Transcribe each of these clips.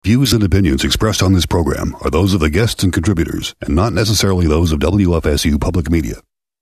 Views and opinions expressed on this program are those of the guests and contributors, and not necessarily those of WFSU Public Media.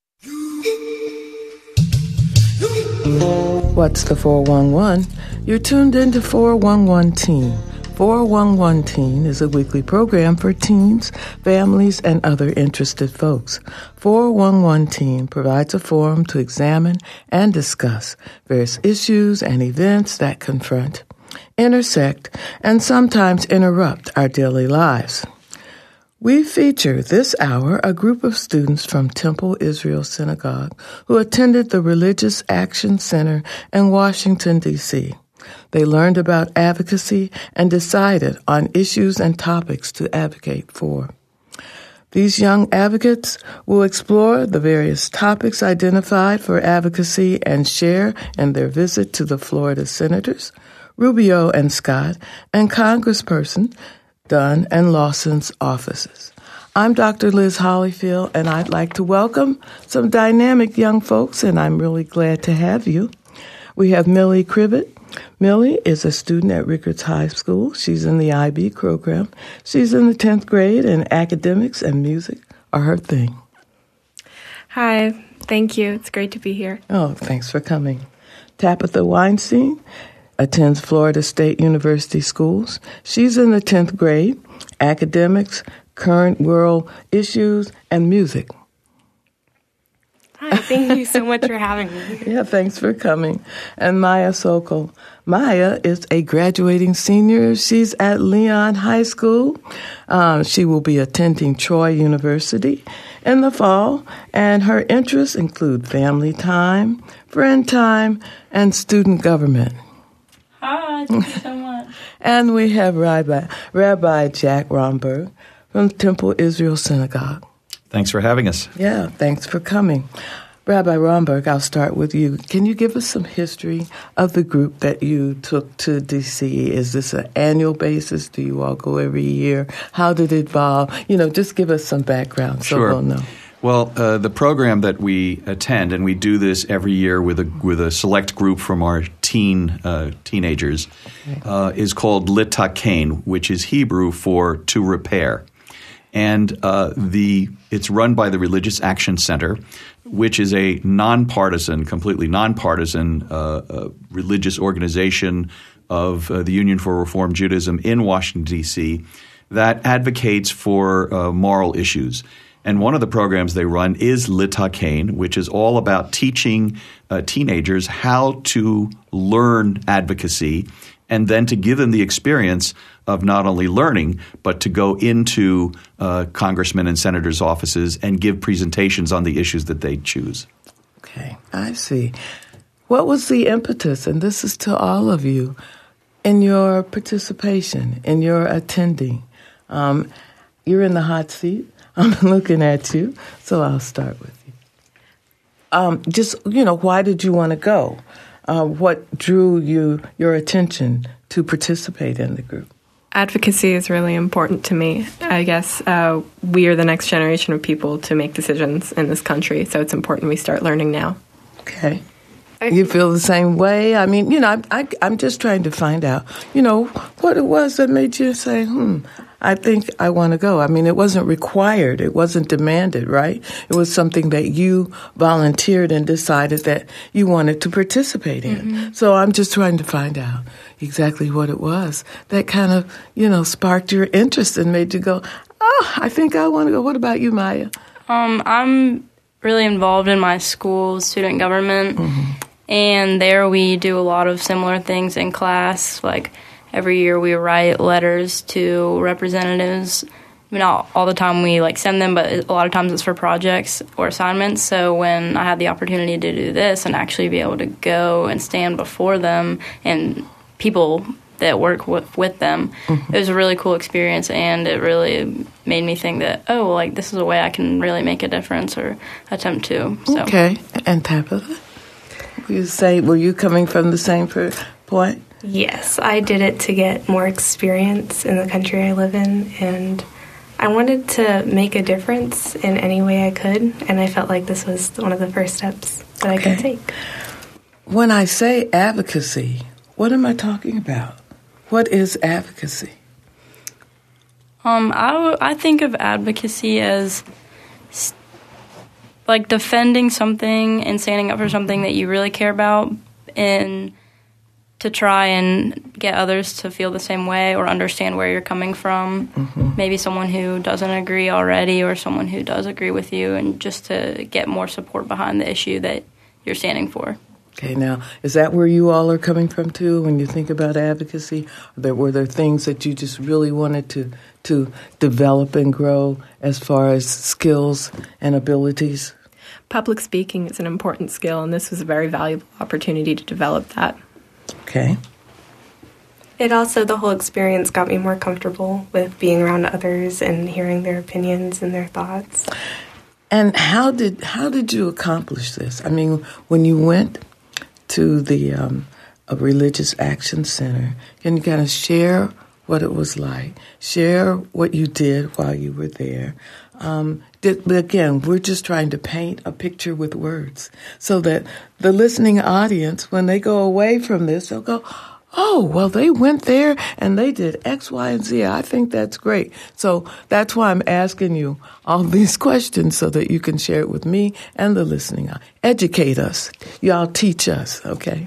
What's the 411? You're tuned into 411 Teen. 411 Teen is a weekly program for teens, families, and other interested folks. 411 Teen provides a forum to examine and discuss various issues and events that confront, intersect, and sometimes interrupt our daily lives. We feature this hour a group of students from Temple Israel Synagogue who attended the Religious Action Center in Washington, D.C. They learned about advocacy and decided on issues and topics to advocate for. These young advocates will explore the various topics identified for advocacy and share in their visit to the Florida Senators, Rubio and Scott, and Congressperson Dunn and Lawson's offices. I'm Dr. Liz Hollyfield, and I'd like to welcome some dynamic young folks, and I'm really glad to have you. We have Millie Cribbett. Millie is a student at Rickards High School. She's in the IB program. She's in the 10th grade, and academics and music are her thing. Hi, thank you. It's great to be here. Oh, thanks for coming. Tabitha Weinstein attends Florida State University schools. She's in the 10th grade, academics, current world issues, and music. Hi, thank you so much for having me. Yeah, thanks for coming. And Maya Sokol. Maya is a graduating senior. She's at Leon High School. She will be attending Troy University in the fall, and her interests include family time, friend time, and student government. Hi, thank you so much. And we have Rabbi Jack Romberg from Temple Israel Synagogue. Thanks for having us. Yeah, thanks for coming. Rabbi Romberg, I'll start with you. Can you give us some history of the group that you took to D.C.? Is this an annual basis? Do you all go every year? How did it evolve? Just give us some background so Sure. we'll know. Well, the program that we attend, and we do this every year with a select group from our teenagers, is called Litakein, which is Hebrew for to repair. And it's run by the Religious Action Center, which is a completely nonpartisan religious organization of the Union for Reform Judaism in Washington, D.C., that advocates for moral issues. And one of the programs they run is Litakein, which is all about teaching teenagers how to learn advocacy and then to give them the experience of not only learning, but to go into congressmen and senators' offices and give presentations on the issues that they choose. Okay, I see. What was the impetus, and this is to all of you, in your participation, in your attending? You're in the hot seat. I'm looking at you, so I'll start with you. Why did you want to go? What drew your attention to participate in the group? Advocacy is really important to me. I guess we are the next generation of people to make decisions in this country, so it's important we start learning now. Okay. You feel the same way? I mean, I'm just trying to find out, what it was that made you say, I think I want to go. I mean, it wasn't required. It wasn't demanded, right? It was something that you volunteered and decided that you wanted to participate in. Mm-hmm. So I'm just trying to find out exactly what it was that kind of, sparked your interest and made you go, I think I want to go. What about you, Maya? I'm really involved in my school's student government, and there we do a lot of similar things in class, like every year we write letters to representatives. Not all the time we send them, but a lot of times it's for projects or assignments. So when I had the opportunity to do this and actually be able to go and stand before them and people that work with them, it was a really cool experience, and it really made me think that, this is a way I can really make a difference or attempt to. So. Okay. And Tabitha, were you coming from the same point? Yes, I did it to get more experience in the country I live in, and I wanted to make a difference in any way I could, and I felt like this was one of the first steps that I could take. When I say advocacy, what am I talking about? What is advocacy? I think of advocacy as like defending something and standing up for something that you really care about, and to try and get others to feel the same way or understand where you're coming from. Mm-hmm. Maybe someone who doesn't agree already or someone who does agree with you, and just to get more support behind the issue that you're standing for. Okay, now, is that where you all are coming from, too, when you think about advocacy? Were there things that you just really wanted to develop and grow as far as skills and abilities? Public speaking is an important skill, and this was a very valuable opportunity to develop that. Okay. The whole experience got me more comfortable with being around others and hearing their opinions and their thoughts. And how did you accomplish this? I mean, when you went to the Religious Action Center, can you kind of share what it was like? Share what you did while you were there. But again, we're just trying to paint a picture with words so that the listening audience, when they go away from this, they'll go, oh, well, they went there and they did X, Y, and Z. I think that's great. So that's why I'm asking you all these questions so that you can share it with me and the listening audience. Educate us. Y'all teach us, okay?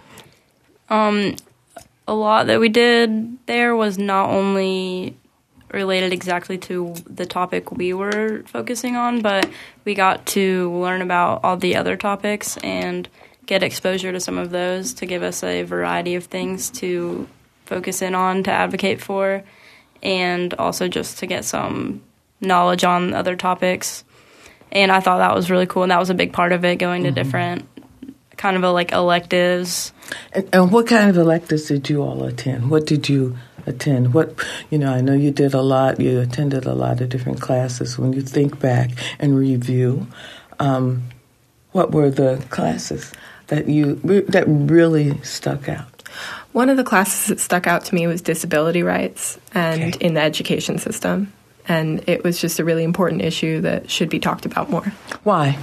A lot that we did there was not only related exactly to the topic we were focusing on, but we got to learn about all the other topics and get exposure to some of those to give us a variety of things to focus in on, to advocate for, and also just to get some knowledge on other topics. And I thought that was really cool, and that was a big part of it, going to different kind of electives. And what kind of electives did you all attend? What did you attend? I know you did a lot. You attended a lot of different classes. When you think back and review, what were the classes that really stuck out? One of the classes that stuck out to me was disability rights and in the education system. And it was just a really important issue that should be talked about more. Why?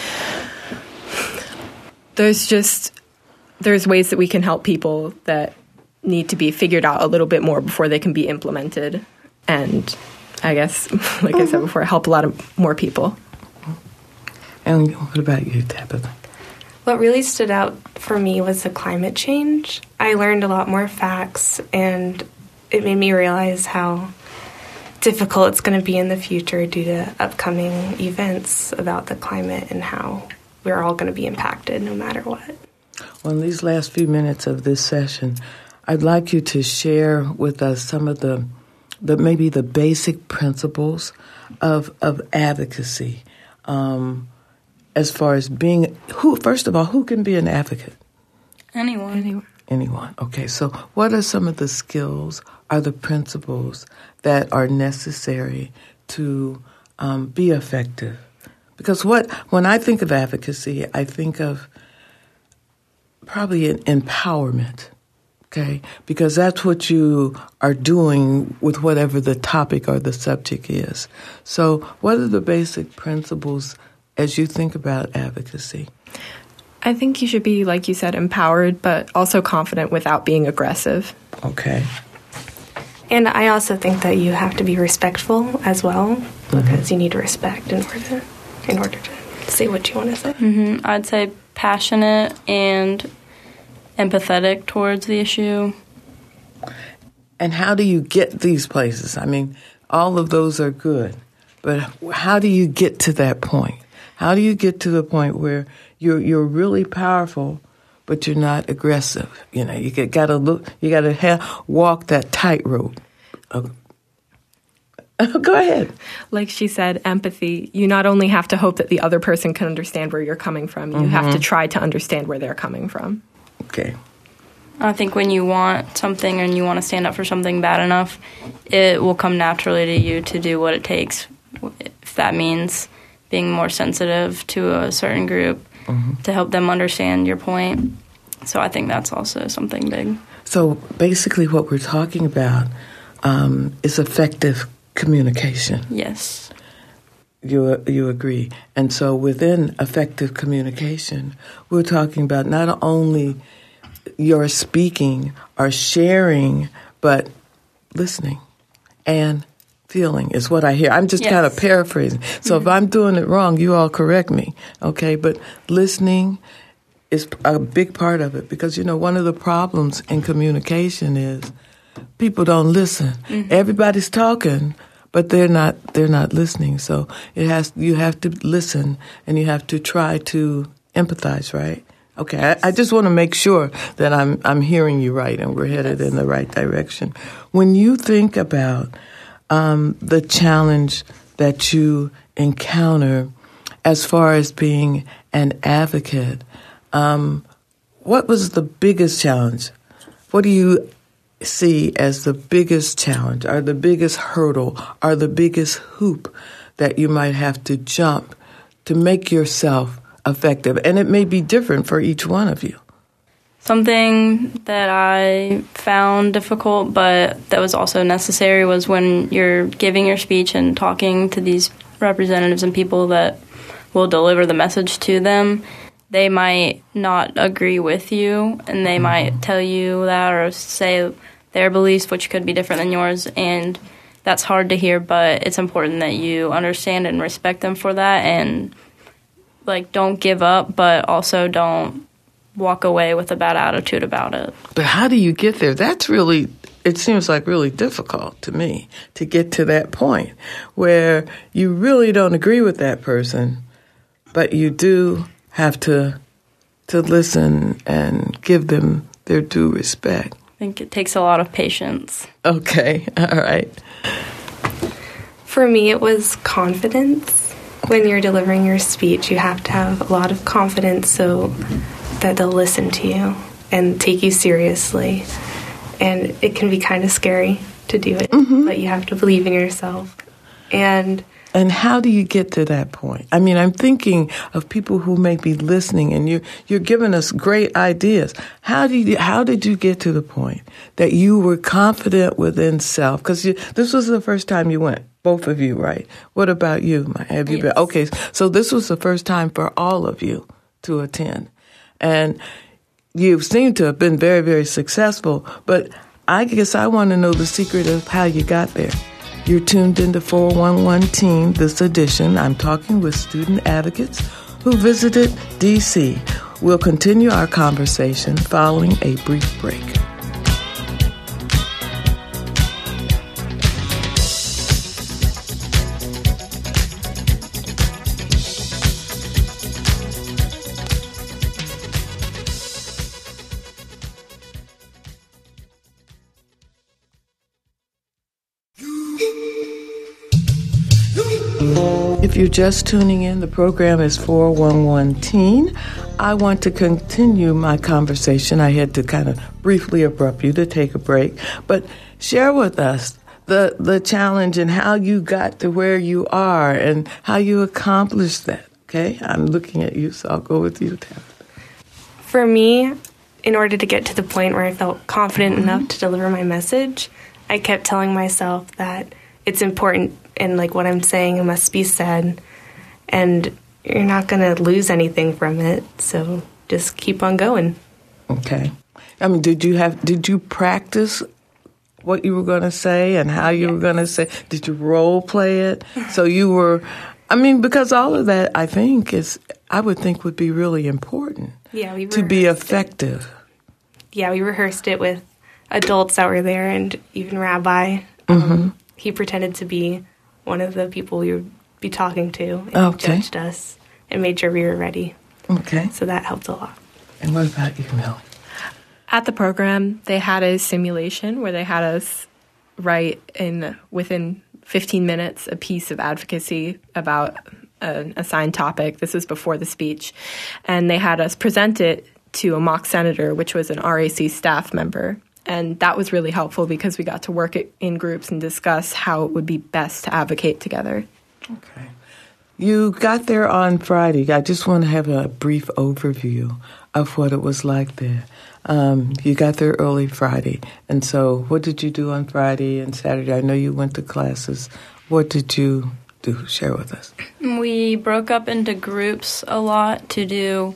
There's ways that we can help people that need to be figured out a little bit more before they can be implemented. And I guess, like I said before, help a lot of more people. And what about you, Tabitha? What really stood out for me was the climate change. I learned a lot more facts, and it made me realize how difficult it's going to be in the future due to upcoming events about the climate and how we're all going to be impacted no matter what. Well, in these last few minutes of this session, I'd like you to share with us some of the maybe the basic principles of advocacy. As far as being, first of all, who can be an advocate? Anyone. Okay, so what are some of the skills, are the principles that are necessary to be effective? Because when I think of advocacy, I think of probably an empowerment, okay? Because that's what you are doing with whatever the topic or the subject is. So what are the basic principles as you think about advocacy? I think you should be, like you said, empowered, but also confident without being aggressive. Okay. And I also think that you have to be respectful as well, because you need respect in order to say what you want to say. Mm-hmm. I'd say passionate and empathetic towards the issue. And how do you get these places? I mean, all of those are good, but how do you get to that point? How do you get to the point where you're really powerful, but you're not aggressive? You know, you got to walk that tightrope. Go ahead. Like she said, empathy. You not only have to hope that the other person can understand where you're coming from, you have to try to understand where they're coming from. Okay. I think when you want something and you want to stand up for something bad enough, it will come naturally to you to do what it takes, if that means being more sensitive to a certain group to help them understand your point. So I think that's also something big. So basically what we're talking about is effective communication. Yes. You agree. And so within effective communication, we're talking about not only your speaking or sharing, but listening and feeling is what I hear. I'm just kind of paraphrasing. So if I'm doing it wrong, you all correct me, okay? But listening is a big part of it because, one of the problems in communication is people don't listen. Everybody's talking, but they're not listening. So you have to listen and you have to try to empathize, right? Okay, I just want to make sure that I'm hearing you right and we're headed in the right direction. When you think about the challenge that you encounter as far as being an advocate, what was the biggest challenge? What do you see as the biggest challenge or the biggest hurdle or the biggest hoop that you might have to jump to make yourself effective? And it may be different for each one of you. Something that I found difficult, but that was also necessary, was when you're giving your speech and talking to these representatives and people that will deliver the message to them. They might not agree with you, and they might tell you that or say their beliefs, which could be different than yours, and that's hard to hear, but it's important that you understand and respect them for that, and don't give up, but also don't walk away with a bad attitude about it. But how do you get there? That's really, it seems like really difficult to me to get to that point where you really don't agree with that person, but you do have to listen and give them their due respect. I think it takes a lot of patience. Okay, all right. For me, it was confidence. When you're delivering your speech, you have to have a lot of confidence so that they'll listen to you and take you seriously. And it can be kind of scary to do it, but you have to believe in yourself. And how do you get to that point? I mean, I'm thinking of people who may be listening, and you're giving us great ideas. How did you get to the point that you were confident within self? Because this was the first time you went, both of you, right? What about you? Have you been? Okay, so this was the first time for all of you to attend, and you seem to have been very, very successful. But I guess I want to know the secret of how you got there. You're tuned into 411 Teen, this edition. I'm talking with student advocates who visited D.C. We'll continue our conversation following a brief break. If you're just tuning in, the program is 411 Teen. I want to continue my conversation. I had to kind of briefly abrupt you to take a break, but share with us the challenge and how you got to where you are and how you accomplished that. Okay, I'm looking at you, so I'll go with you, Tabitha. For me, in order to get to the point where I felt confident enough to deliver my message, I kept telling myself that it's important and what I'm saying, it must be said, and you're not going to lose anything from it, so just keep on going. Okay. I mean, did you practice what you were going to say and how you were going to say? Did you role play it? So you were, because all of that, I would think would be really important. Yeah, to be effective. Yeah, we rehearsed it with adults that were there and even Rabbi. He pretended to be one of the people we would be talking to and judged us and made sure we were ready. Okay. So that helped a lot. And what about you, Millie? At the program, they had a simulation where they had us write within 15 minutes a piece of advocacy about an assigned topic. This was before the speech. And they had us present it to a mock senator, which was an RAC staff member. And that was really helpful because we got to work in groups and discuss how it would be best to advocate together. Okay. You got there on Friday. I just want to have a brief overview of what it was like there. You got there early Friday. And so what did you do on Friday and Saturday? I know you went to classes. What did you do? Share with us. We broke up into groups a lot to do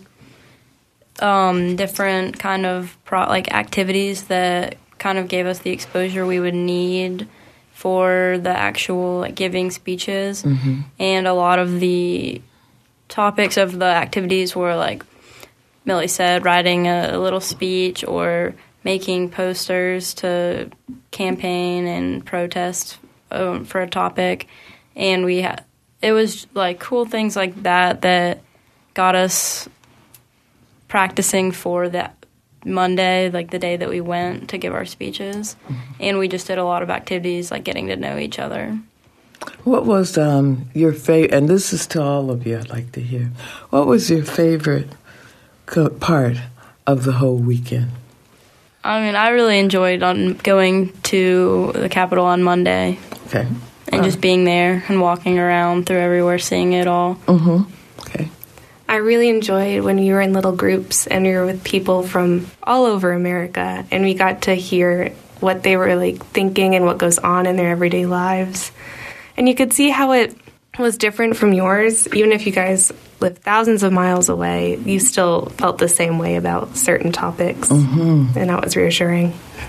different kind of activities that kind of gave us the exposure we would need for the actual giving speeches, and a lot of the topics of the activities were, like Millie said, writing a little speech or making posters to campaign and protest for a topic. And it was like cool things like that got us practicing for that Monday, like the day that we went to give our speeches. And we just did a lot of activities, like getting to know each other. What was your favorite, and this is to all of you, I'd like to hear, what was your favorite part of the whole weekend? I mean, I really enjoyed going to the Capitol on Monday. Okay. And just being there and walking around through everywhere, seeing it all. Okay. I really enjoyed when you were in little groups and you were with people from all over America, and we got to hear what they were like thinking and what goes on in their everyday lives. And you could see how it was different from yours. Even if you guys lived thousands of miles away, you still felt the same way about certain topics. And that was reassuring.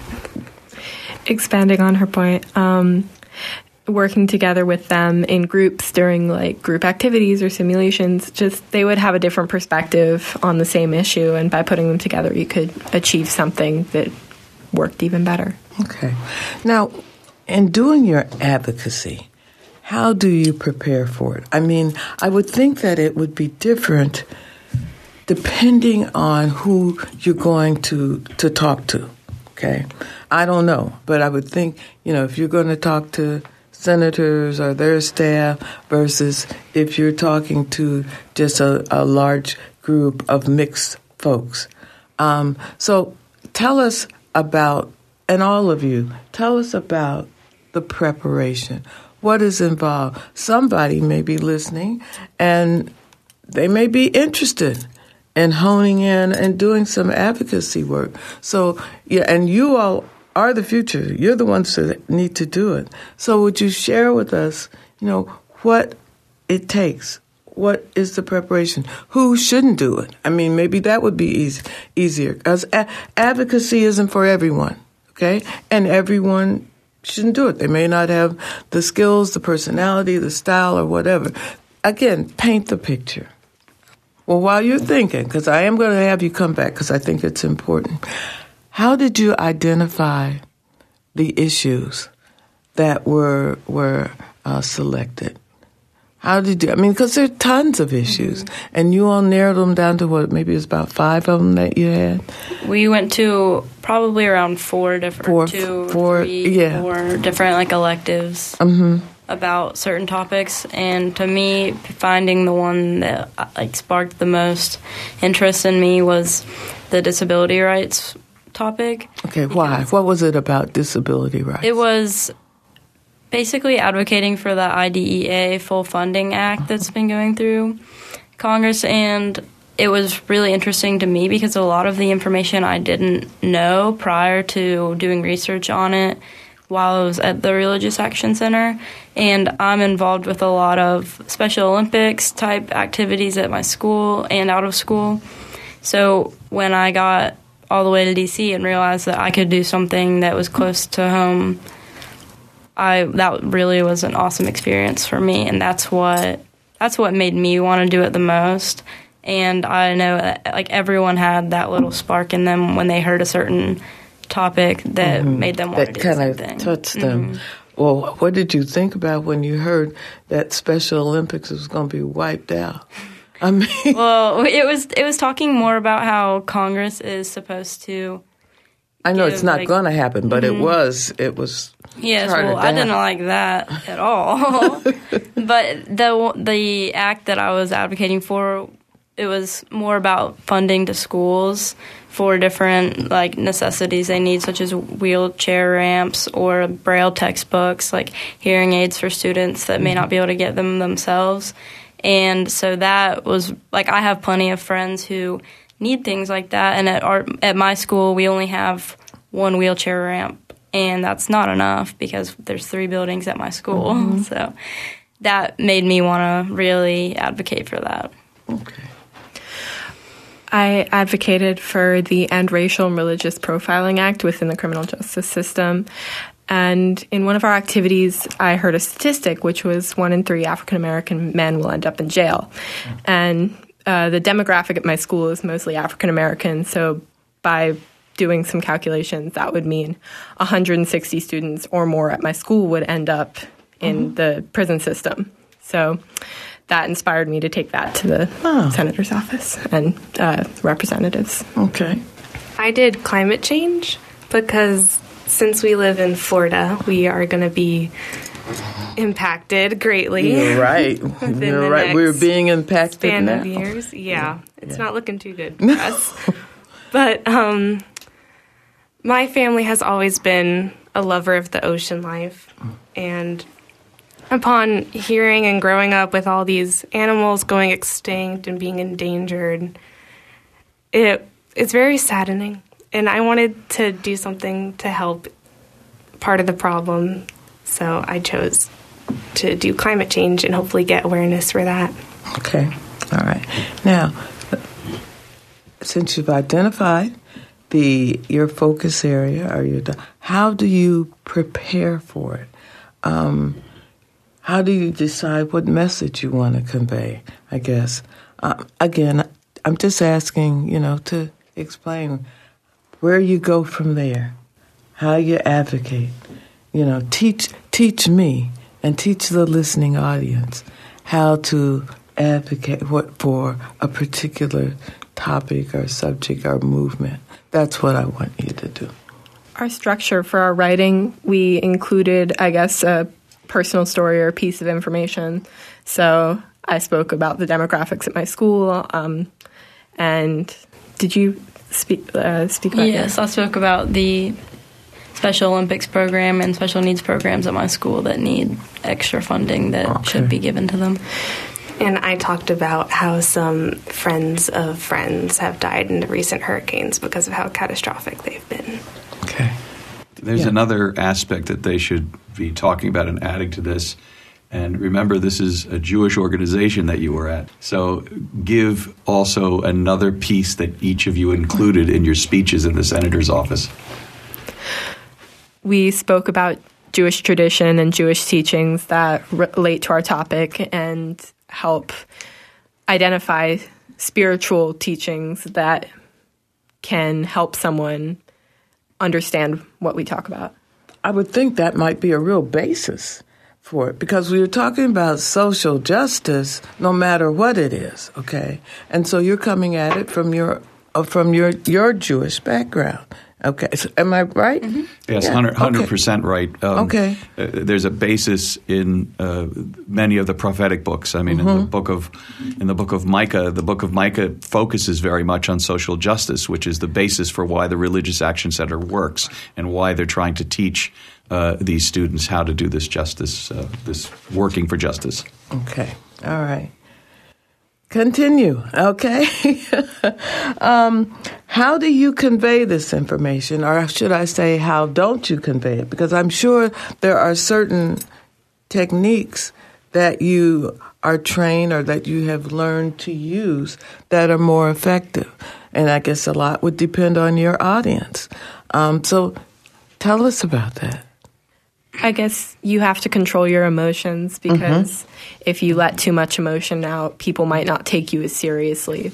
Expanding on her point, working together with them in groups during like group activities or simulations, just they would have a different perspective on the same issue, and by putting them together you could achieve something that worked even better. Okay. Now, in doing your advocacy, how do you prepare for it? I mean, I would think that it would be different depending on who you're going to talk to, okay? I don't know, but I would think, if you're going to talk to senators or their staff versus if you're talking to just a large group of mixed folks. So tell us about, and all of you, tell us about the preparation. What is involved? Somebody may be listening and they may be interested in honing in and doing some advocacy work. So, and you all are the future. You're the ones that need to do it. So would you share with us, what it takes? What is the preparation? Who shouldn't do it? I mean, maybe that would be easier. Because advocacy isn't for everyone, okay? And everyone shouldn't do it. They may not have the skills, the personality, the style, or whatever. Again, paint the picture. Well, while you're thinking, because I am going to have you come back because I think it's important, how did you identify the issues that were selected? How did you, because there are tons of issues, and you all narrowed them down to what, maybe it's about 5 of them that you had? We went to probably around 4 different, four different electives about certain topics, and to me, finding the one that sparked the most interest in me was the disability rights topic. Okay, why? What was it about disability rights? It was basically advocating for the IDEA Full Funding Act that's been going through Congress, and it was really interesting to me because a lot of the information I didn't know prior to doing research on it while I was at the Religious Action Center, and I'm involved with a lot of Special Olympics type activities at my school and out of school. So when I got all the way to D.C. and realized that I could do something that was close to home, that really was an awesome experience for me, and that's what made me want to do it the most. And I know that everyone had that little spark in them when they heard a certain topic that made them want to do something. That kind of touched them. Well, what did you think about when you heard that Special Olympics was going to be wiped out? I mean, well, it was talking more about how Congress is supposed to. I know it's not going to happen, but it was. Yes, well, I didn't like that at all. But the act that I was advocating for, it was more about funding to schools for different necessities they need, such as wheelchair ramps or Braille textbooks, hearing aids for students that may not be able to get them themselves. And so that was I have plenty of friends who need things like that, and at my school we only have one wheelchair ramp, and that's not enough because there's 3 buildings at my school. So that made me want to really advocate for that. Okay. I advocated for the End Racial and Religious Profiling Act within the criminal justice system. And in one of our activities, I heard a statistic, which was 1 in 3 African-American men will end up in jail. And the demographic at my school is mostly African-American, so by doing some calculations, that would mean 160 students or more at my school would end up in the prison system. So that inspired me to take that to the senator's office and representatives. Okay. I did climate change because since we live in Florida, we are going to be impacted greatly. You're right. You're right. We're being impacted span now. of years. Yeah. It's not looking too good for us. But my family has always been a lover of the ocean life. And upon hearing and growing up with all these animals going extinct and being endangered, it's very saddening. And I wanted to do something to help part of the problem. So I chose to do climate change and hopefully get awareness for that. Okay. All right. Now, since you've identified your focus area, how do you prepare for it? How do you decide what message you want to convey, I guess? Again, I'm just asking, to explain where you go from there, how you advocate. Teach me and teach the listening audience how to advocate for a particular topic or subject or movement. That's what I want you to do. Our structure for our writing, we included, I guess, a personal story or a piece of information. So I spoke about the demographics at my school. And did you speak about Yes, I spoke about the Special Olympics program and special needs programs at my school that need extra funding that should be given to them. And I talked about how some friends of friends have died in the recent hurricanes because of how catastrophic they've been. Okay. There's another aspect that they should be talking about and adding to this. And remember, this is a Jewish organization that you were at. So give also another piece that each of you included in your speeches in the senator's office. We spoke about Jewish tradition and Jewish teachings that relate to our topic and help identify spiritual teachings that can help someone understand what we talk about. I would think that might be a real basis for it, because we were talking about social justice no matter what it is, okay? And so you're coming at it from your Jewish background. Okay, so am I right? Mm-hmm. Yes, yeah. 100% right. Okay. There's a basis in many of the prophetic books. I mean, in the book of Micah, the book of Micah focuses very much on social justice, which is the basis for why the Religious Action Center works and why they're trying to teach these students how to do this justice, this working for justice. Okay. All right. Continue, okay? How do you convey this information, or should I say, how don't you convey it? Because I'm sure there are certain techniques that you are trained or that you have learned to use that are more effective. And I guess a lot would depend on your audience. So tell us about that. I guess you have to control your emotions, because if you let too much emotion out, people might not take you as seriously.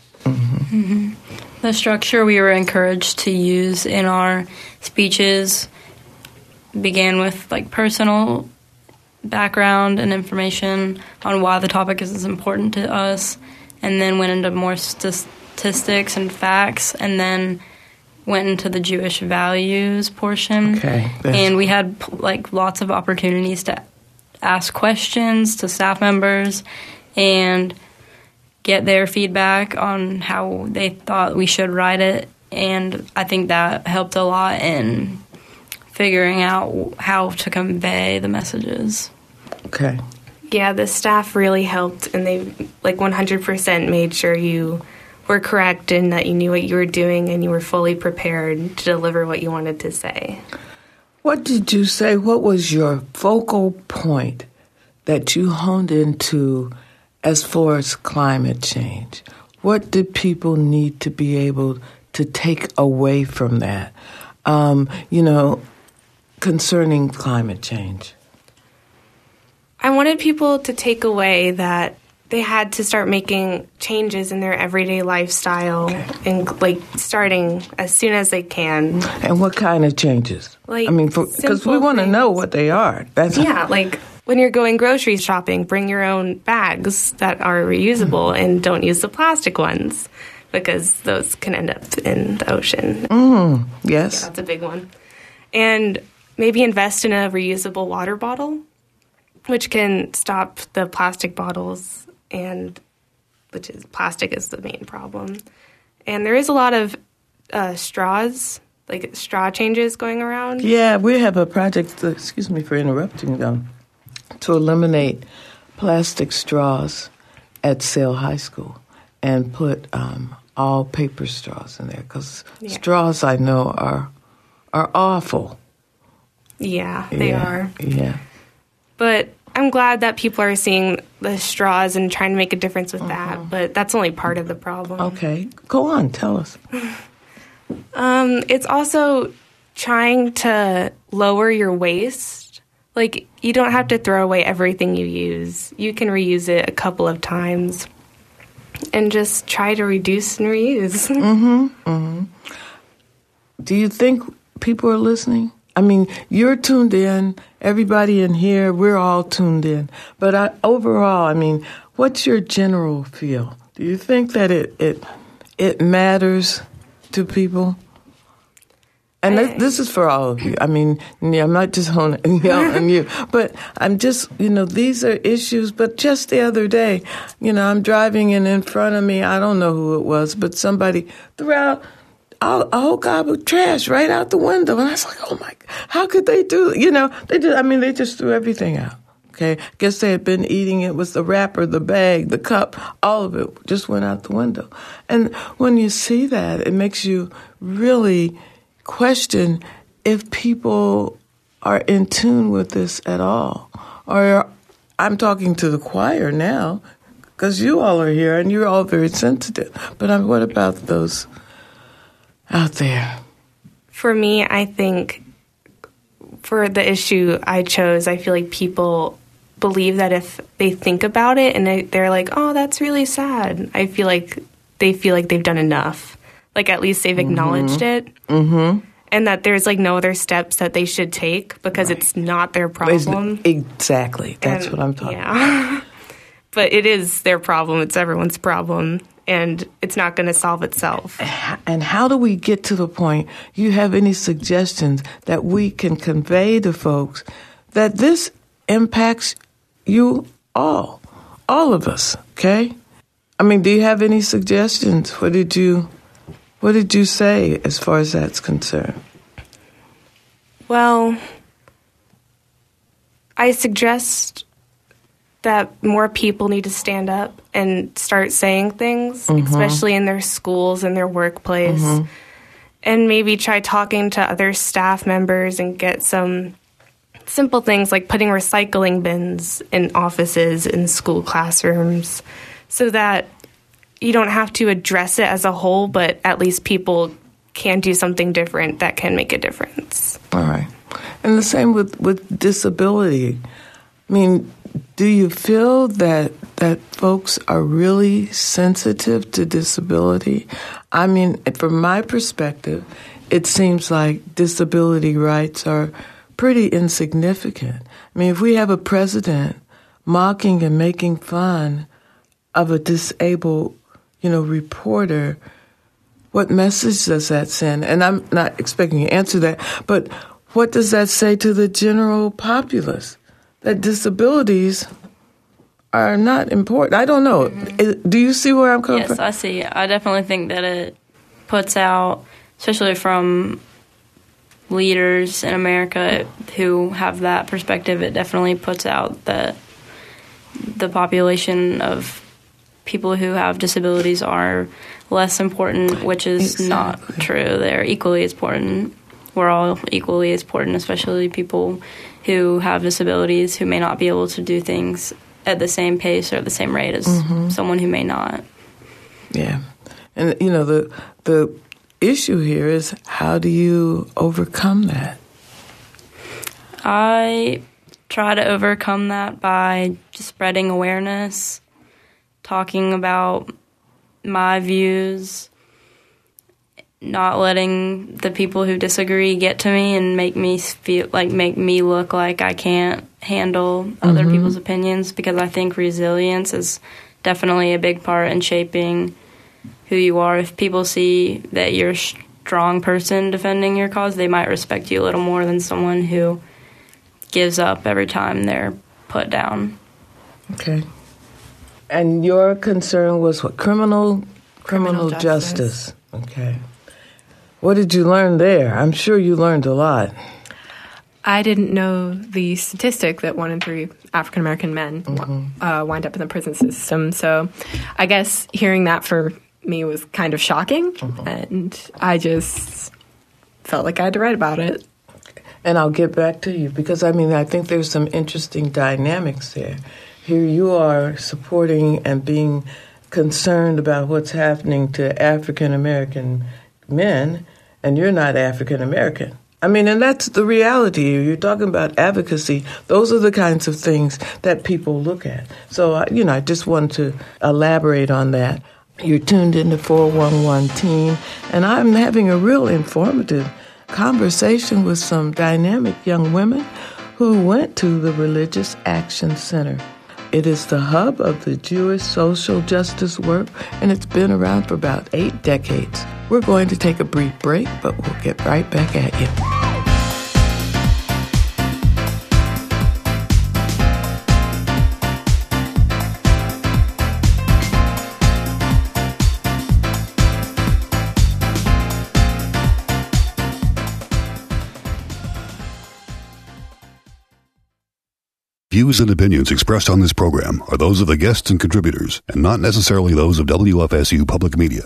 The structure we were encouraged to use in our speeches began with personal background and information on why the topic is important to us, and then went into more statistics and facts, and then went into the Jewish values portion. Okay. And we had lots of opportunities to ask questions to staff members and get their feedback on how they thought we should write it. And I think that helped a lot in figuring out how to convey the messages. Okay. Yeah, the staff really helped, and they 100% made sure you were correct and that you knew what you were doing and you were fully prepared to deliver what you wanted to say. What did you say? What was your focal point that you honed into as far as climate change? What did people need to be able to take away from that? concerning climate change? I wanted people to take away that they had to start making changes in their everyday lifestyle and like starting as soon as they can. And what kind of changes? Like, I mean, because we want to know what they are. Like when you're going grocery shopping, bring your own bags that are reusable and don't use the plastic ones because those can end up in the ocean. Yes. Yeah, that's a big one. And maybe invest in a reusable water bottle, which can stop the plastic bottles, and plastic is the main problem. And there is a lot of straws, like straw changes going around. Yeah, we have a project, excuse me for interrupting them, to eliminate plastic straws at Sale High School and put all paper straws in there because straws I know are awful. Yeah, they are. Yeah. But I'm glad that people are seeing the straws and trying to make a difference with that, but that's only part of the problem. Okay. Go on, tell us. It's also trying to lower your waste. Like, you don't have to throw away everything you use. You can reuse it a couple of times and just try to reduce and reuse. Do you think people are listening? I mean, you're tuned in. Everybody in here, we're all tuned in. But overall, I mean, what's your general feel? Do you think that it matters to people? And this is for all of you. I mean, I'm not just yelling on you, but I'm just, these are issues. But just the other day, I'm driving and in front of me, I don't know who it was, but somebody threw out a whole goblet of trash right out the window. And I was like, oh my, how could they do it? They just threw everything out. Okay. I guess they had been eating it with the wrapper, the bag, the cup, all of it just went out the window. And when you see that, it makes you really question if people are in tune with this at all. Or I'm talking to the choir now because you all are here and you're all very sensitive. But what about those out there? For me, I think for the issue I chose, I feel like people believe that if they think about it and they're like, oh, that's really sad, I feel like they feel like they've done enough. Like, at least they've acknowledged it. Mm-hmm. And that there's, like, no other steps that they should take because it's not their problem. Exactly. That's what I'm talking about. But it is their problem. It's everyone's problem. And it's not going to solve itself. And how do we get to the point? You have any suggestions that we can convey to folks that this impacts you all of us, okay? I mean, do you have any suggestions? What did you say as far as that's concerned? Well, I suggest that more people need to stand up and start saying things, especially in their schools and their workplace, and maybe try talking to other staff members and get some simple things like putting recycling bins in offices in school classrooms so that you don't have to address it as a whole, but at least people can do something different that can make a difference. All right. And the same with disability. I mean, do you feel that folks are really sensitive to disability? I mean, from my perspective, it seems like disability rights are pretty insignificant. I mean, if we have a president mocking and making fun of a disabled, reporter, what message does that send? And I'm not expecting you to answer that, but what does that say to the general populace? That disabilities are not important. I don't know. Do you see where I'm coming from? Yes, I see. I definitely think that it puts out, especially from leaders in America who have that perspective, it definitely puts out that the population of people who have disabilities are less important, which is not true. They're equally as important. We're all equally as important, especially people who have disabilities who may not be able to do things at the same pace or at the same rate as someone who may not. Yeah. And, the issue here is how do you overcome that? I try to overcome that by just spreading awareness, talking about my views, not letting the people who disagree get to me and make me look like I can't handle other people's opinions, because I think resilience is definitely a big part in shaping who you are. If people see that you're a strong person defending your cause, they might respect you a little more than someone who gives up every time they're put down. Okay. And your concern was what? Criminal justice. Okay. What did you learn there? I'm sure you learned a lot. I didn't know the statistic that 1 in 3 African American men wind up in the prison system. So I guess hearing that for me was kind of shocking, and I just felt like I had to write about it. And I'll get back to you because, I think there's some interesting dynamics there. Here you are supporting and being concerned about what's happening to African American men, and you're not African American. And that's the reality. You're talking about advocacy. Those are the kinds of things that people look at. So, I just want to elaborate on that. You're tuned into 411 Teen, and I'm having a real informative conversation with some dynamic young women who went to the Religious Action Center. It is the hub of the Jewish social justice work, and it's been around for about 8 decades. We're going to take a brief break, but we'll get right back at you. Views and opinions expressed on this program are those of the guests and contributors, and not necessarily those of WFSU Public Media.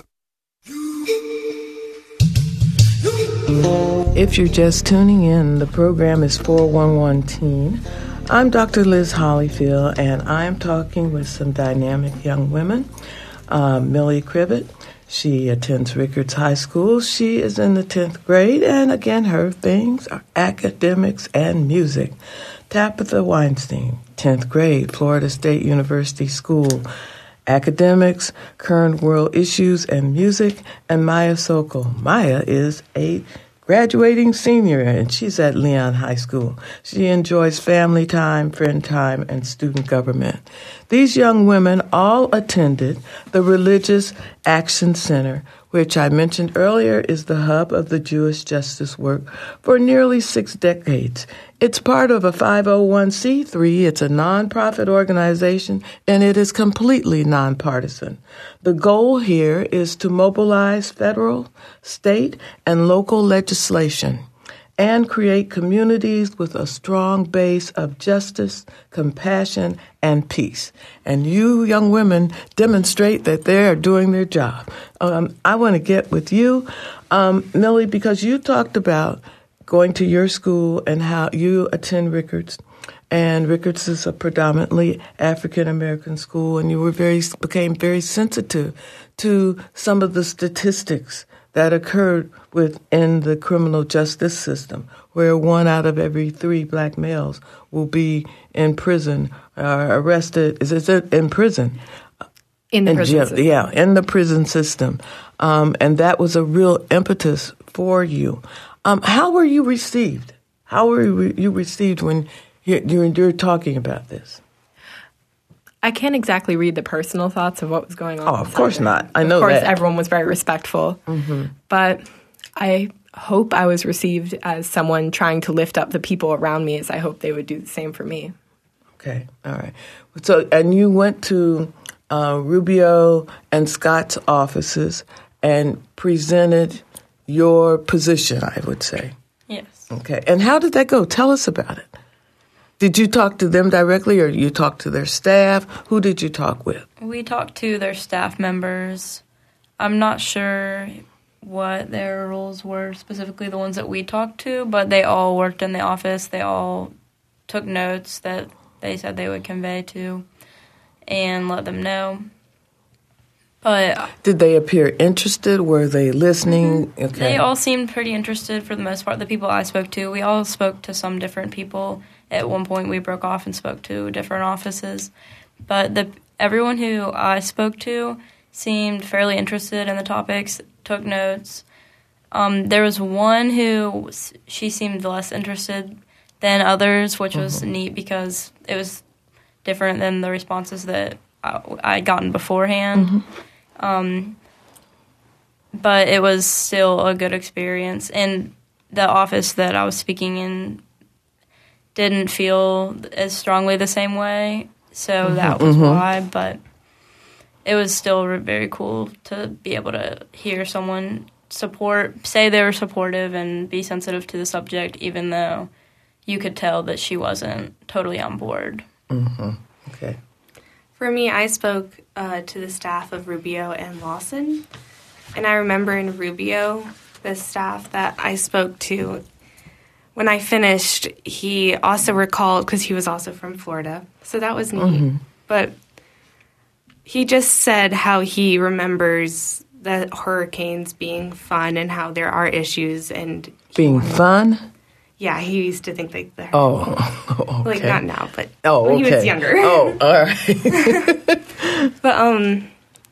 If you're just tuning in, the program is 411 Teen. I'm Dr. Liz Hollyfield, and I'm talking with some dynamic young women. Millie Cribbett, she attends Rickards High School. She is in the 10th grade, and again, her things are academics and music. Tabitha Weinstein, 10th grade, Florida State University School, academics, current world issues, and music. And Maya Sokol. Maya is a graduating senior, and she's at Leon High School. She enjoys family time, friend time, and student government. These young women all attended the Religious Action Center, which I mentioned earlier is the hub of the Jewish justice work for nearly 6 decades. It's part of a 501c3. It's a nonprofit organization, and it is completely nonpartisan. The goal here is to mobilize federal, state, and local legislation and create communities with a strong base of justice, compassion, and peace. And you young women demonstrate that they are doing their job. I want to get with you, Millie, because you talked about going to your school and how you attend Rickards. And Rickards is a predominantly African-American school, and you became very sensitive to some of the statistics that occurred within the criminal justice system, where 1 out of every 3 black males will be in prison, arrested. Is it in prison? In the prison system. Yeah, in the prison system. And that was a real impetus for you. How were you received? How were you received when you're talking about this? I can't exactly read the personal thoughts of what was going on. Oh, of course not. I know that. Of course, everyone was very respectful. Mm-hmm. But I hope I was received as someone trying to lift up the people around me, as I hope they would do the same for me. Okay, all right. So, and you went to Rubio and Scott's offices and presented your position, I would say. Yes. Okay, and how did that go? Tell us about it. Did you talk to them directly, or you talked to their staff? Who did you talk with? We talked to their staff members. I'm not sure what their roles were, specifically the ones that we talked to, but they all worked in the office. They all took notes that they said they would convey to and let them know. But Did they appear interested? Were they listening? Okay. they all seemed pretty interested for the most part. The people I spoke to, we all spoke to some different people. At one point, we broke off and spoke to different offices. But everyone who I spoke to seemed fairly interested in the topics, took notes. There was one who she seemed less interested than others, which was neat because it was different than the responses that I'd gotten beforehand. But it was still a good experience. And the office that I was speaking in didn't feel as strongly the same way, so that was why. But it was still very cool to be able to hear someone say they were supportive and be sensitive to the subject, even though you could tell that she wasn't totally on board. Okay. For me, I spoke to the staff of Rubio and Lawson, and I remember in Rubio, the staff that I spoke to, when I finished, he also recalled, because he was also from Florida, so that was neat, but he just said how he remembers the hurricanes being fun and how there are issues and Being fun? Yeah, he used to think like the okay. like not now, but when he was younger. Oh, all right. But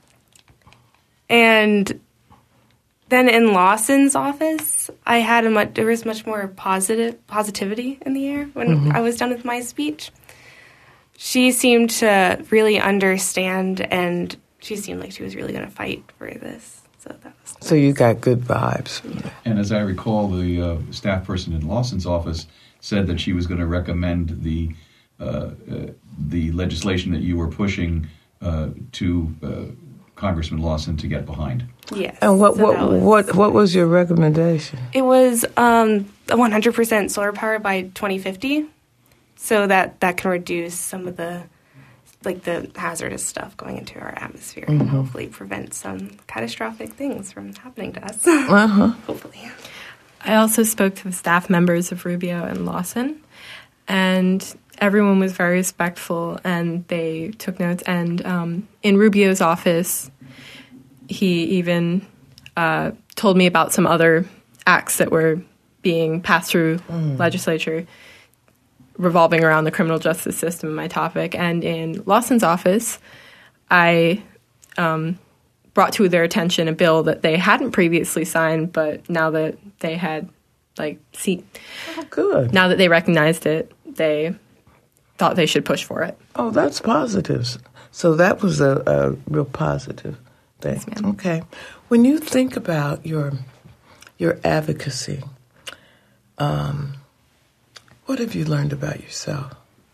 and then in Lawson's office, I had there was much more positivity in the air when I was done with my speech. She seemed to really understand, and she seemed like she was really going to fight for this. So that was So you got good vibes. And as I recall, the staff person in Lawson's office said that she was going to recommend the legislation that you were pushing to Congressman Lawson to get behind. Yes. And what was your recommendation? It was 100% solar power by 2050, so that can reduce some of the hazardous stuff going into our atmosphere and hopefully prevent some catastrophic things from happening to us. Hopefully. I also spoke to the staff members of Rubio and Lawson, and everyone was very respectful, and they took notes. And in Rubio's office, he even told me about some other acts that were being passed through legislature revolving around the criminal justice system, my topic. And in Lawson's office, I brought to their attention a bill that they hadn't previously signed, but now that they had, good. Now that they recognized it, they thought they should push for it. Oh, that's positive. So that was a real positive thing. Yes, ma'am. Okay. When you think about your advocacy, what have you learned about yourself?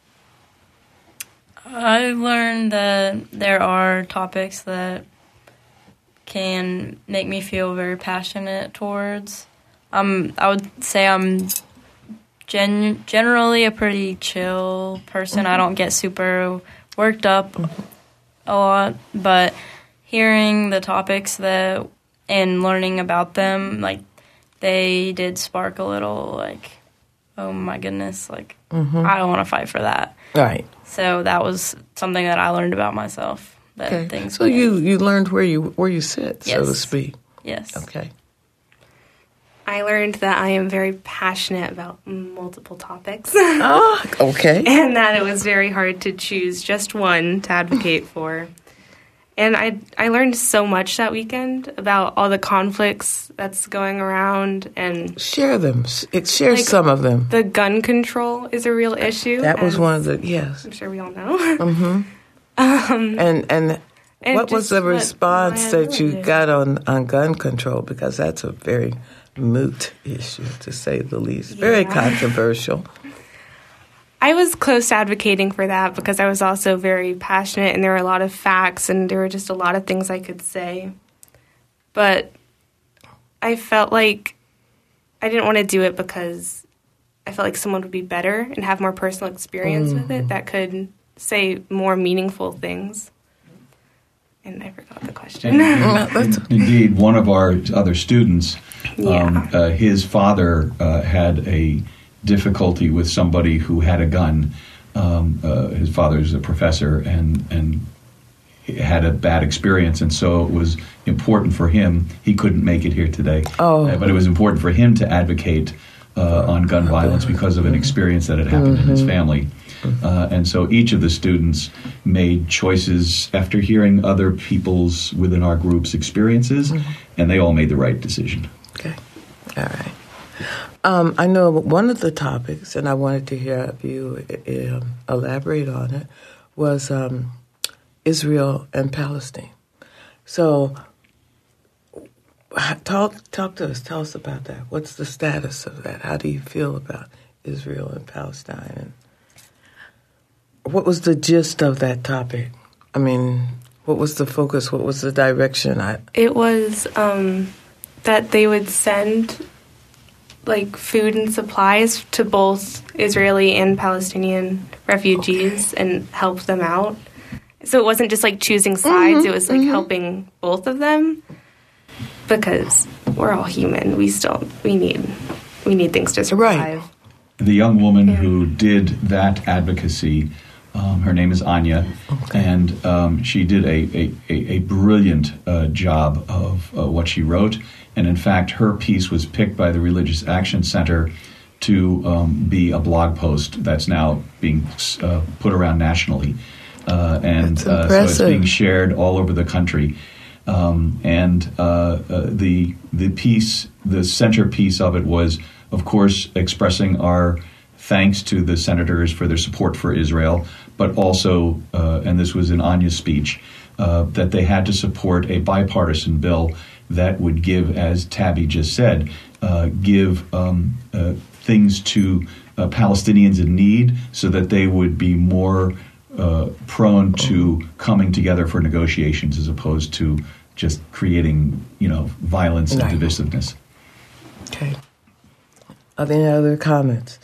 I learned that there are topics that can make me feel very passionate towards. I would say I'm generally a pretty chill person. I don't get super worked up a lot, but hearing the topics and learning about them, they did spark a little, oh my goodness, I want to fight for that. Right. So that was something that I learned about myself. So you learned where you sit, so to speak. Yes. Okay. I learned that I am very passionate about multiple topics. Okay. And that it was very hard to choose just one to advocate for. And I learned so much that weekend about all the conflicts that's going around, and share them. Share some of them. The gun control is a real issue. That was one of the I'm sure we all know. And what was the response that you got on gun control? Because that's a very moot issue, to say the least. Very controversial. I was close to advocating for that because I was also very passionate, and there were a lot of facts, and there were just a lot of things I could say. But I felt like I didn't want to do it because I felt like someone would be better and have more personal experience with it that could say more meaningful things. And I forgot the question. Indeed, one of our other students, his father had a difficulty with somebody who had a gun. His father's a professor, and had a bad experience, and so it was important for him. He couldn't make it here today, but it was important for him to advocate on gun violence because of an experience that had happened in his family. And so each of the students made choices after hearing other people's within our group's experiences, and they all made the right decision. Okay, all right. I know one of the topics, and I wanted to hear you elaborate on it, was Israel and Palestine. So talk to us. Tell us about that. What's the status of that? How do you feel about Israel and Palestine? And what was the gist of that topic? I mean, what was the focus? What was the direction? It was that they would send food and supplies to both Israeli and Palestinian refugees and help them out. So it wasn't just choosing sides, it was helping both of them, because we're all human. We need things to survive. Right. The young woman who did that advocacy, her name is Anya, and she did a brilliant job of what she wrote. And in fact, her piece was picked by the Religious Action Center to be a blog post that's now being put around nationally. And so it's being shared all over the country. The piece, the centerpiece of it was, of course, expressing our thanks to the senators for their support for Israel, but also, and this was in Anya's speech, that they had to support a bipartisan bill that would give, as Tabby just said, give things to Palestinians in need so that they would be more prone to coming together for negotiations as opposed to just creating, violence and divisiveness. Okay. Are there any other comments?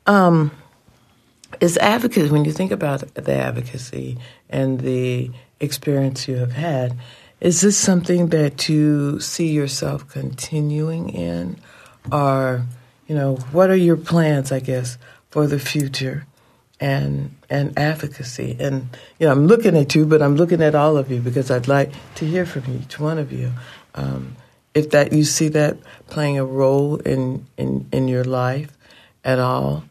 Is advocacy, when you think about the advocacy and the experience you have had, is this something that you see yourself continuing in? Or, what are your plans, I guess, for the future and advocacy? And, I'm looking at you, but I'm looking at all of you because I'd like to hear from each one of you. If that you see that playing a role in your life at all.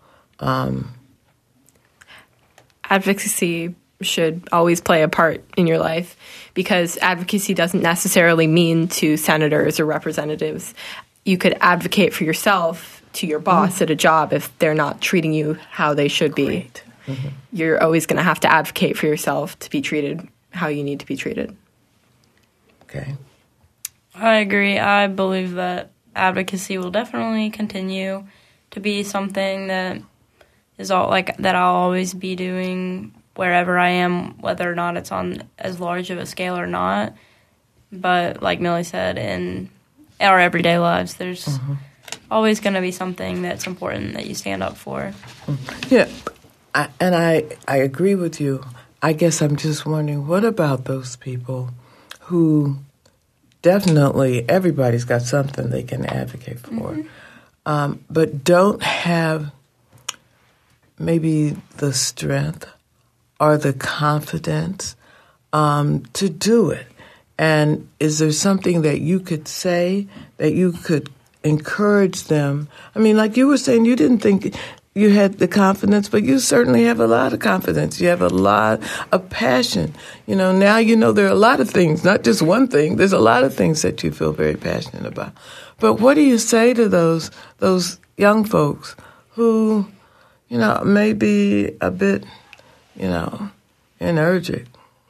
Advocacy should always play a part in your life, because advocacy doesn't necessarily mean to senators or representatives. You could advocate for yourself to your boss at a job if they're not treating you how they should be. You're always going to have to advocate for yourself to be treated how you need to be treated. Okay. I agree. I believe that advocacy will definitely continue to be something that is that I'll always be doing wherever I am, whether or not it's on as large of a scale or not. But like Millie said, in our everyday lives, there's always going to be something that's important that you stand up for. Yeah, I agree with you. I guess I'm just wondering, what about those people who definitely everybody's got something they can advocate for, but don't have maybe the strength or the confidence to do it? And is there something that you could say that you could encourage them? I mean, like you were saying, you didn't think you had the confidence, but you certainly have a lot of confidence. You have a lot of passion. Now there are a lot of things, not just one thing. There's a lot of things that you feel very passionate about. But what do you say to those young folks who, may be a bit, energetic?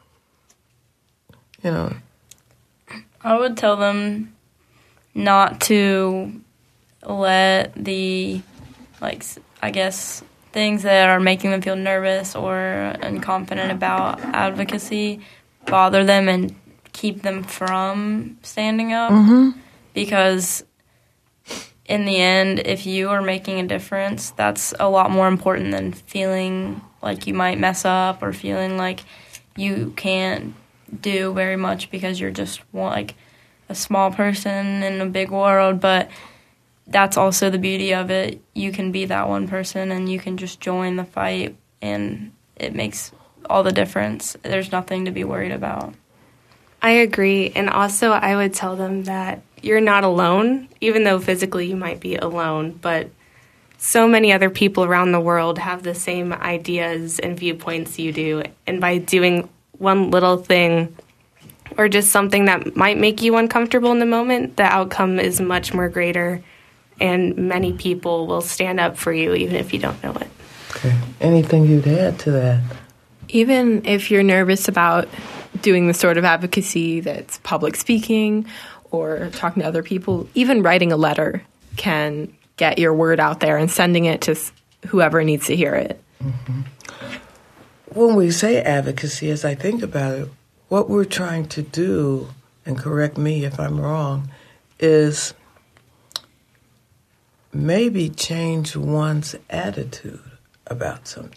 I would tell them not to let the, things that are making them feel nervous or unconfident about advocacy bother them and keep them from standing up. Because in the end, if you are making a difference, that's a lot more important than feeling like you might mess up or feeling like you can't do very much because you're just a small person in a big world. But that's also the beauty of it. You can be that one person and you can just join the fight, and it makes all the difference. There's nothing to be worried about. I agree. And also, I would tell them that you're not alone, even though physically you might be alone. But so many other people around the world have the same ideas and viewpoints you do. And by doing one little thing or just something that might make you uncomfortable in the moment, the outcome is much more greater. And many people will stand up for you, even if you don't know it. Okay. Anything you'd add to that? Even if you're nervous about doing the sort of advocacy that's public speaking or talking to other people, even writing a letter can get your word out there and sending it to whoever needs to hear it. Mm-hmm. When we say advocacy, as I think about it, what we're trying to do, and correct me if I'm wrong, is maybe change one's attitude about something.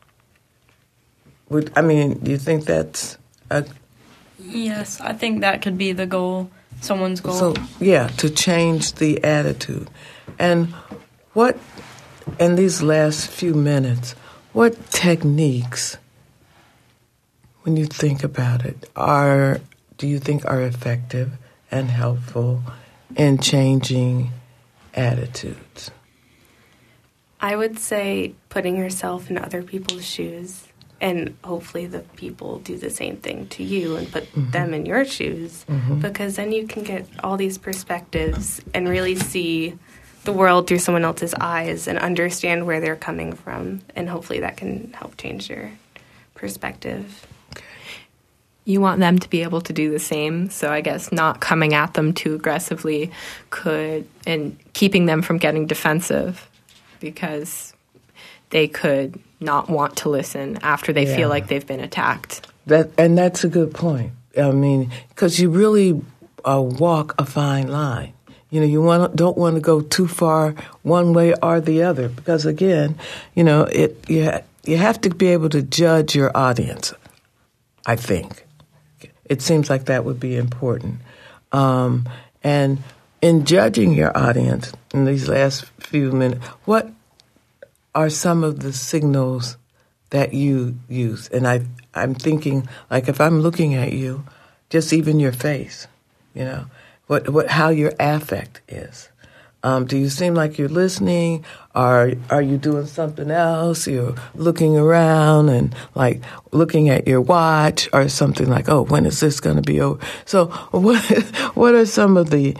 Do you think that's a... Yes, I think that could be the goal, someone's goal. So, yeah, to change the attitude. And what, in these last few minutes, what techniques, when you think about it, do you think are effective and helpful in changing attitudes? I would say putting yourself in other people's shoes, and hopefully the people do the same thing to you and put them in your shoes, because then you can get all these perspectives and really see the world through someone else's eyes and understand where they're coming from, and hopefully that can help change your perspective. You want them to be able to do the same, so I guess not coming at them too aggressively and keeping them from getting defensive, because they could not want to listen after they feel like they've been attacked. And that's a good point. I mean, because you really walk a fine line. You know, you don't want to go too far one way or the other, because again, you know, you have to be able to judge your audience, I think. It seems like that would be important. And in judging your audience in these last few minutes, what are some of the signals that you use? And I'm thinking, like, if I'm looking at you, just even your face, you know, how your affect is. Do you seem like you're listening? Are you doing something else? You're looking around and like looking at your watch or something like, oh, when is this going to be over? So what are some of the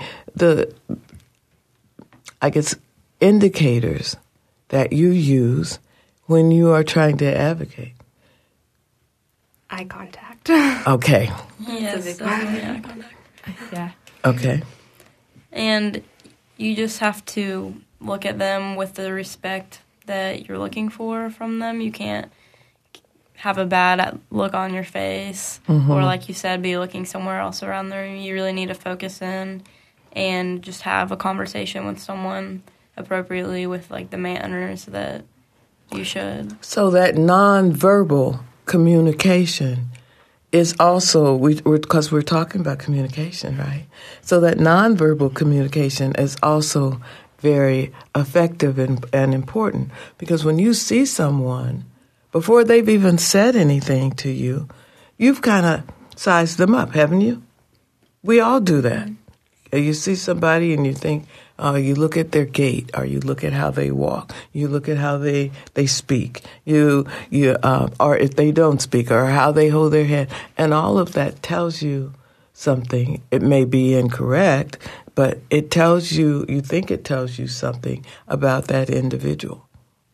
I guess indicators that you use when you are trying to advocate? Eye contact. Okay. Yes, eye contact. Yeah. Okay. And you just have to look at them with the respect that you're looking for from them. You can't have a bad look on your face or, like you said, be looking somewhere else around the room. You really need to focus in and just have a conversation with someone appropriately with, like, the manners that you should. So that nonverbal communication is also, because we're talking about communication, right? So that nonverbal communication is also very effective and important, because when you see someone, before they've even said anything to you, you've kind of sized them up, haven't you? We all do that. You see somebody and you think, you look at their gait, or you look at how they walk, you look at how they speak, or if they don't speak, or how they hold their head, and all of that tells you something. It may be incorrect, but it tells you think it tells you something about that individual.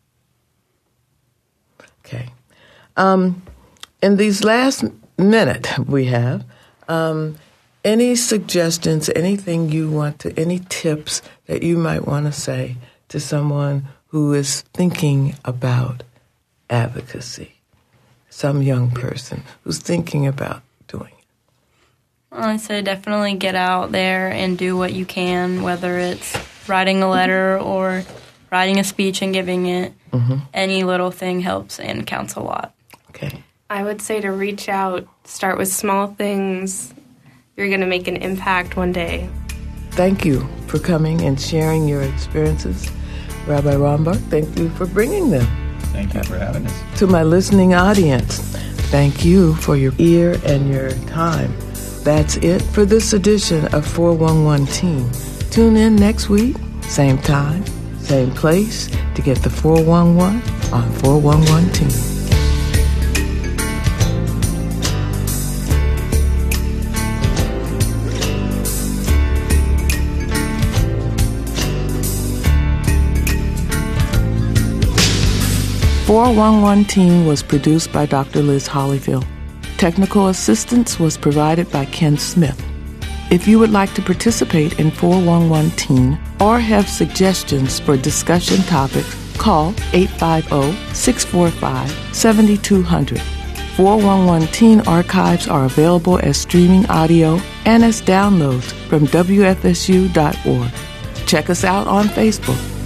Okay. In these last minute we have, any suggestions, anything you want to, any tips that you might want to say to someone who is thinking about advocacy, some young person who's thinking about doing it? I'd say definitely get out there and do what you can, whether it's writing a letter or writing a speech and giving it. Any little thing helps and counts a lot. Okay. I would say to reach out, start with small things. You're going to make an impact one day. Thank you for coming and sharing your experiences. Rabbi Rombach, thank you for bringing them. Thank you for having us. To my listening audience, thank you for your ear and your time. That's it for this edition of 411 Teen. Tune in next week, same time, same place, to get the 411 on 411 Teen. 411 Teen was produced by Dr. Liz Hollyfield. Technical assistance was provided by Ken Smith. If you would like to participate in 411 Teen or have suggestions for discussion topics, call 850-645-7200. 411 Teen archives are available as streaming audio and as downloads from WFSU.org. Check us out on Facebook.